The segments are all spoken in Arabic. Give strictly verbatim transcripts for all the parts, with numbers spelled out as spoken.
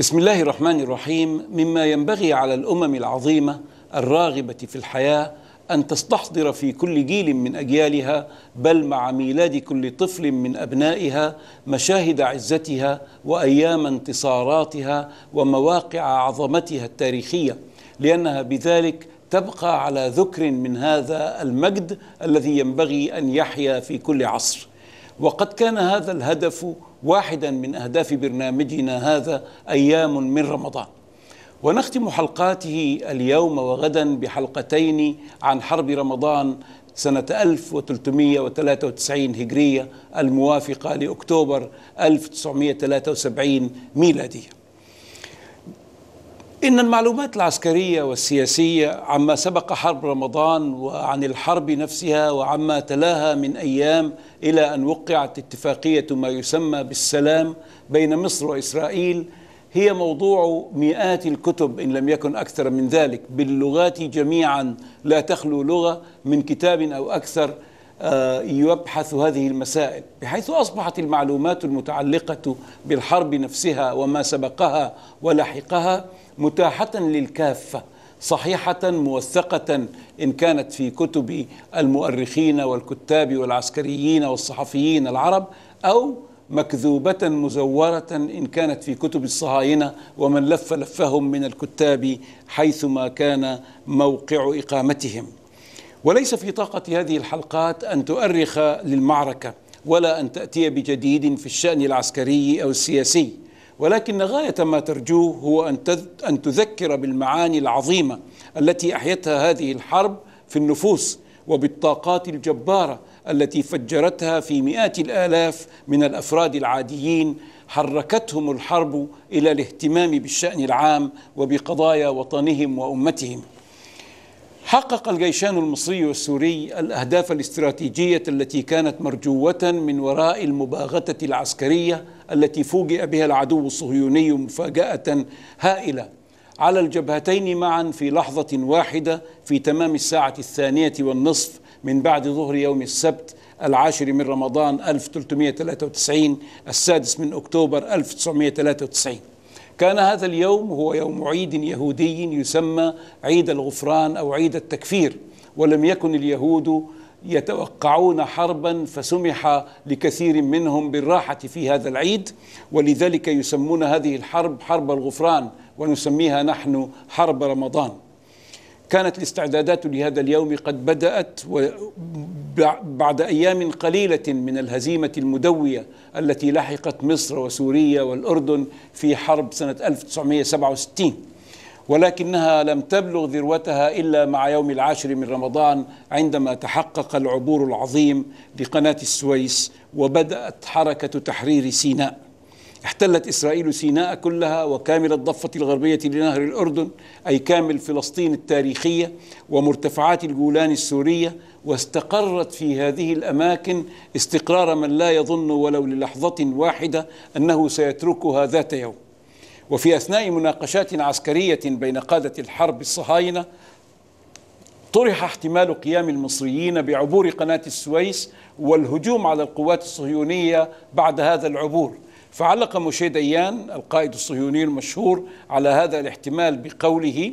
بسم الله الرحمن الرحيم. مما ينبغي على الأمم العظيمة الراغبة في الحياة أن تستحضر في كل جيل من أجيالها، بل مع ميلاد كل طفل من أبنائها، مشاهد عزتها وأيام انتصاراتها ومواقع عظمتها التاريخية، لأنها بذلك تبقى على ذكر من هذا المجد الذي ينبغي أن يحيا في كل عصر. وقد كان هذا الهدف واحدا من أهداف برنامجنا هذا أيام من رمضان. ونختم حلقاته اليوم وغدا بحلقتين عن حرب رمضان سنة ألف وثلاثمئة وثلاثة وتسعين هجرية الموافقة لأكتوبر ألف وتسعمئة وثلاثة وسبعين ميلادية. إن المعلومات العسكرية والسياسية عما سبق حرب رمضان وعن الحرب نفسها وعما تلاها من أيام إلى أن وقعت اتفاقية ما يسمى بالسلام بين مصر وإسرائيل هي موضوع مئات الكتب إن لم يكن أكثر من ذلك باللغات جميعا، لا تخلو لغة من كتاب أو أكثر يبحث هذه المسائل، بحيث أصبحت المعلومات المتعلقة بالحرب نفسها وما سبقها ولحقها متاحة للكافة، صحيحة موثقة إن كانت في كتب المؤرخين والكتاب والعسكريين والصحفيين العرب، أو مكذوبة مزورة إن كانت في كتب الصهاينة ومن لف لفهم من الكتاب حيثما كان موقع إقامتهم. وليس في طاقة هذه الحلقات أن تؤرخ للمعركة ولا أن تأتي بجديد في الشأن العسكري أو السياسي، ولكن غاية ما ترجوه هو أن تذكر بالمعاني العظيمة التي أحيتها هذه الحرب في النفوس، وبالطاقات الجبارة التي فجرتها في مئات الآلاف من الأفراد العاديين، حركتهم الحرب إلى الاهتمام بالشأن العام وبقضايا وطنهم وأمتهم. حقق الجيشان المصري والسوري الأهداف الاستراتيجية التي كانت مرجوة من وراء المباغتة العسكرية التي فوجئ بها العدو الصهيوني مفاجأة هائلة على الجبهتين معا في لحظة واحدة في تمام الساعة الثانية والنصف من بعد ظهر يوم السبت العاشر من رمضان ألف وثلاثمئة وثلاثة وتسعين السادس من أكتوبر ألف وتسعمئة وثلاثة وتسعين. كان هذا اليوم هو يوم عيد يهودي يسمى عيد الغفران أو عيد التكفير، ولم يكن اليهود يتوقعون حربا فسمح لكثير منهم بالراحة في هذا العيد، ولذلك يسمون هذه الحرب حرب الغفران ونسميها نحن حرب رمضان. كانت الاستعدادات لهذا اليوم قد بدأت بعد أيام قليلة من الهزيمة المدوية التي لحقت مصر وسوريا والأردن في حرب سنة ألف وتسعمئة وسبعة وستين، ولكنها لم تبلغ ذروتها إلا مع يوم العاشر من رمضان عندما تحقق العبور العظيم لقناة السويس وبدأت حركة تحرير سيناء. احتلت إسرائيل سيناء كلها وكامل الضفة الغربية لنهر الأردن، أي كامل فلسطين التاريخية ومرتفعات الجولان السورية، واستقرت في هذه الأماكن استقرار من لا يظن ولو للحظة واحدة أنه سيتركها ذات يوم. وفي أثناء مناقشات عسكرية بين قادة الحرب الصهاينة طرح احتمال قيام المصريين بعبور قناة السويس والهجوم على القوات الصهيونية بعد هذا العبور. فعلق موشي ديان القائد الصهيوني المشهور على هذا الاحتمال بقوله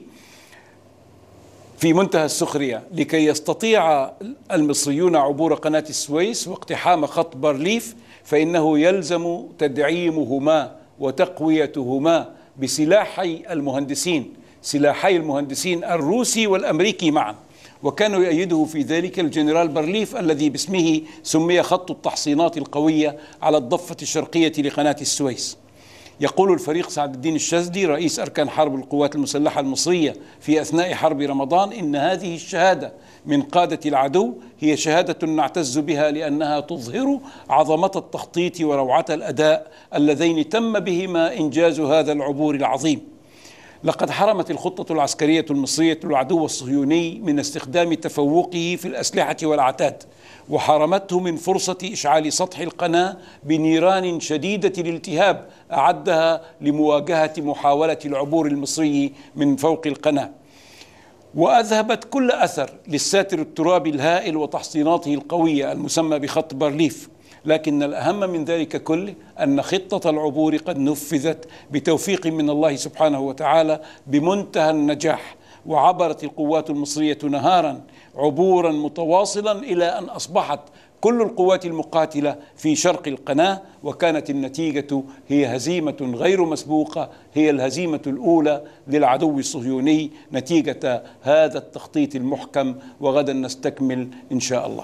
في منتهى السخرية: لكي يستطيع المصريون عبور قناة السويس واقتحام خط بارليف فإنه يلزم تدعيمهما وتقويتهما بسلاحي المهندسين سلاحي المهندسين الروسي والأمريكي معا. وكانوا يؤيده في ذلك الجنرال بارليف الذي باسمه سمي خط التحصينات القوية على الضفة الشرقية لقناة السويس. يقول الفريق سعد الدين الشاذلي رئيس أركان حرب القوات المسلحة المصرية في أثناء حرب رمضان إن هذه الشهادة من قادة العدو هي شهادة نعتز بها لأنها تظهر عظمة التخطيط وروعة الأداء اللذين تم بهما إنجاز هذا العبور العظيم. لقد حرمت الخطة العسكرية المصرية العدو الصهيوني من استخدام تفوقه في الأسلحة والعتاد، وحرمته من فرصة إشعال سطح القناة بنيران شديدة الالتهاب أعدها لمواجهة محاولة العبور المصري من فوق القناة، وأذهبت كل أثر للساتر الترابي الهائل وتحصيناته القوية المسمى بخط بارليف. لكن الأهم من ذلك كله أن خطة العبور قد نفذت بتوفيق من الله سبحانه وتعالى بمنتهى النجاح، وعبرت القوات المصرية نهارا عبورا متواصلا إلى أن أصبحت كل القوات المقاتلة في شرق القناة، وكانت النتيجة هي هزيمة غير مسبوقة، هي الهزيمة الأولى للعدو الصهيوني نتيجة هذا التخطيط المحكم. وغدا نستكمل إن شاء الله.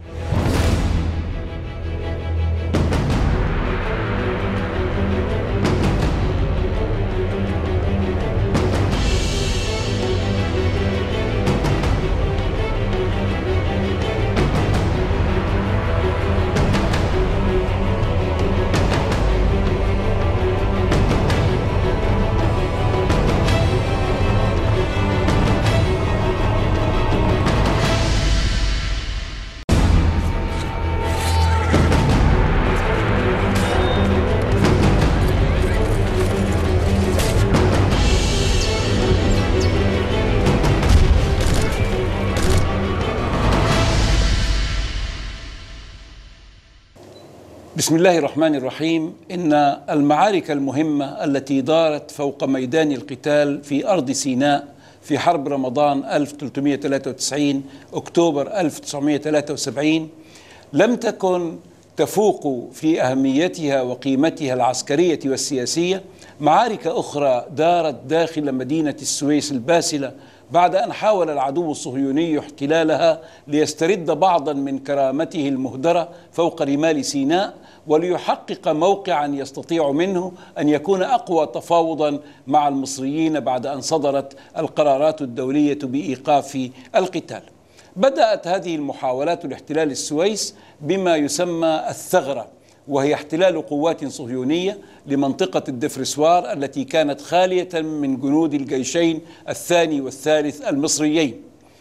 بسم الله الرحمن الرحيم. إن المعارك المهمة التي دارت فوق ميدان القتال في أرض سيناء في حرب رمضان ألف وثلاثمئة وثلاثة وتسعين أكتوبر ألف وتسعمئة وثلاثة وسبعين لم تكن تفوق في أهميتها وقيمتها العسكرية والسياسية معارك أخرى دارت داخل مدينة السويس الباسلة بعد أن حاول العدو الصهيوني احتلالها ليسترد بعضا من كرامته المهدرة فوق رمال سيناء، وليحقق موقعا يستطيع منه أن يكون أقوى تفاوضا مع المصريين بعد أن صدرت القرارات الدولية بإيقاف القتال. بدأت هذه المحاولات لاحتلال السويس بما يسمى الثغرة، وهي احتلال قوات صهيونية لمنطقة الدفرسوار التي كانت خالية من جنود الجيشين الثاني والثالث المصريين.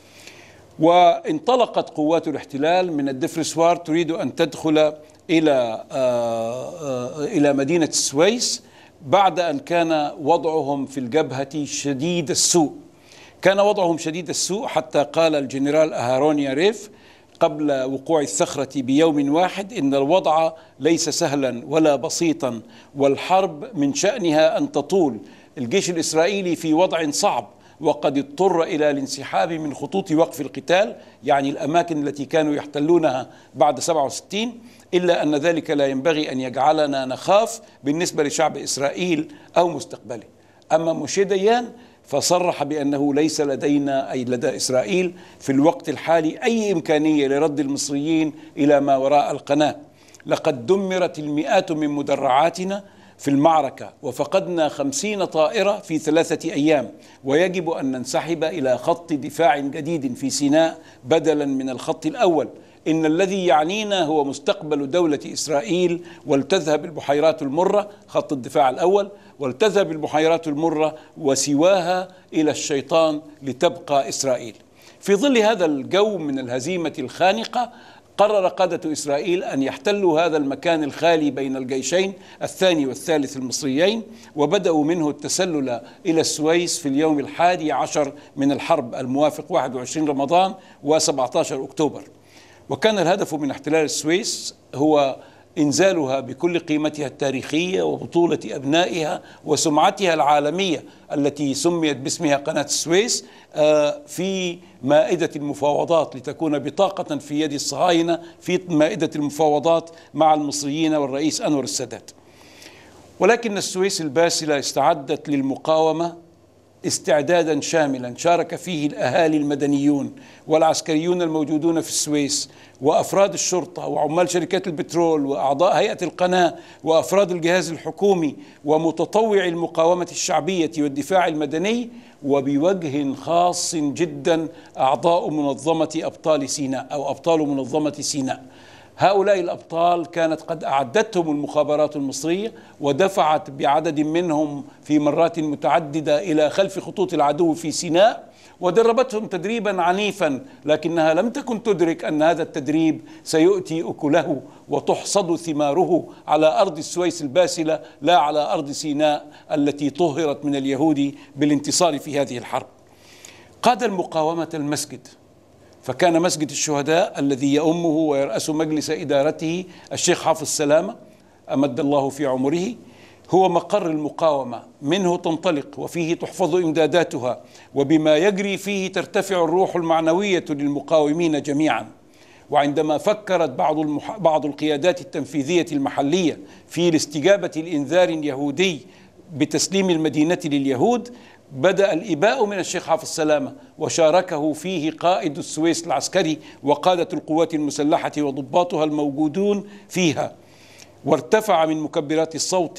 وانطلقت قوات الاحتلال من الدفرسوار تريد أن تدخل إلى إلى مدينة السويس بعد أن كان وضعهم في الجبهة شديد السوء. كان وضعهم شديد السوء حتى قال الجنرال أهارون ياريف قبل وقوع الثغرة بيوم واحد إن الوضع ليس سهلا ولا بسيطا، والحرب من شأنها أن تطول. الجيش الإسرائيلي في وضع صعب، وقد اضطر إلى الانسحاب من خطوط وقف القتال، يعني الأماكن التي كانوا يحتلونها بعد سبعة وستين، إلا أن ذلك لا ينبغي أن يجعلنا نخاف بالنسبة لشعب إسرائيل أو مستقبله. أما موشي ديان فصرح بأنه ليس لدينا أي لدى إسرائيل في الوقت الحالي أي إمكانية لرد المصريين إلى ما وراء القناة. لقد دمرت المئات من مدرعاتنا في المعركة، وفقدنا خمسين طائرة في ثلاثة أيام، ويجب أن ننسحب إلى خط دفاع جديد في سيناء بدلا من الخط الأول. إن الذي يعنينا هو مستقبل دولة إسرائيل، ولتذهب البحيرات المرة خط الدفاع الأول، ولتذهب البحيرات المرة وسواها إلى الشيطان لتبقى إسرائيل. في ظل هذا الجو من الهزيمة الخانقة قرر قادة إسرائيل أن يحتلوا هذا المكان الخالي بين الجيشين الثاني والثالث المصريين، وبدأوا منه التسلل إلى السويس في اليوم الحادي عشر من الحرب الموافق واحد وعشرين رمضان وسبعة عشر أكتوبر. وكان الهدف من احتلال السويس هو إنزالها بكل قيمتها التاريخية وبطولة أبنائها وسمعتها العالمية التي سميت باسمها قناة السويس في مائدة المفاوضات، لتكون بطاقة في يد الصهاينة في مائدة المفاوضات مع المصريين والرئيس أنور السادات. ولكن السويس الباسلة استعدت للمقاومة استعدادا شاملا شارك فيه الأهالي المدنيون والعسكريون الموجودون في السويس، وأفراد الشرطة وعمال شركات البترول وأعضاء هيئة القناة وأفراد الجهاز الحكومي ومتطوعي المقاومة الشعبية والدفاع المدني، وبوجه خاص جدا أعضاء منظمة أبطال سيناء أو أبطال منظمة سيناء. هؤلاء الأبطال كانت قد أعدتهم المخابرات المصرية ودفعت بعدد منهم في مرات متعددة إلى خلف خطوط العدو في سيناء، ودربتهم تدريبا عنيفا، لكنها لم تكن تدرك أن هذا التدريب سيؤتي أكله وتحصد ثماره على أرض السويس الباسلة، لا على أرض سيناء التي طهرت من اليهود بالانتصار في هذه الحرب. قاد المقاومة المسجد، فكان مسجد الشهداء الذي يؤمه ويرأس مجلس إدارته الشيخ حافظ سلامة أمد الله في عمره هو مقر المقاومة، منه تنطلق وفيه تحفظ إمداداتها، وبما يجري فيه ترتفع الروح المعنوية للمقاومين جميعا. وعندما فكرت بعض المح... بعض القيادات التنفيذية المحلية في الاستجابة لإنذار يهودي بتسليم المدينة لليهود، بدأ الإباء من الشيخ حافظ سلامة، وشاركه فيه قائد السويس العسكري وقادة القوات المسلحة وضباطها الموجودون فيها. وارتفع من مكبرات الصوت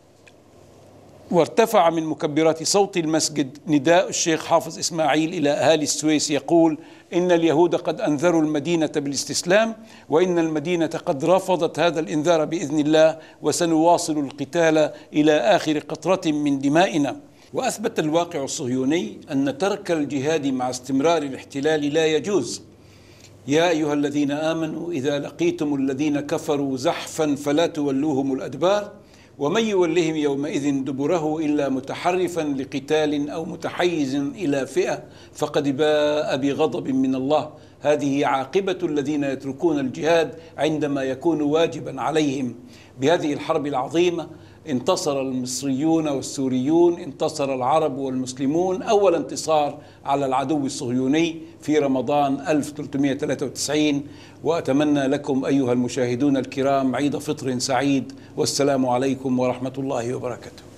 وارتفع من مكبرات صوت المسجد نداء الشيخ حافظ إسماعيل إلى أهالي السويس يقول: إن اليهود قد أنذروا المدينة بالاستسلام، وإن المدينة قد رفضت هذا الإنذار بإذن الله، وسنواصل القتال إلى آخر قطرة من دمائنا. وأثبت الواقع الصهيوني أن ترك الجهاد مع استمرار الاحتلال لا يجوز. يا أيها الذين آمنوا إذا لقيتم الذين كفروا زحفا فلا تولوهم الأدبار ومن يولهم يومئذ دبره إلا متحرفا لقتال أو متحيز إلى فئة فقد باء بغضب من الله. هذه عاقبة الذين يتركون الجهاد عندما يكون واجبا عليهم. بهذه الحرب العظيمة انتصر المصريون والسوريون، انتصر العرب والمسلمون أول انتصار على العدو الصهيوني في رمضان ألف وثلاثمائة وثلاثة وتسعين. وأتمنى لكم أيها المشاهدون الكرام عيد فطر سعيد، والسلام عليكم ورحمة الله وبركاته.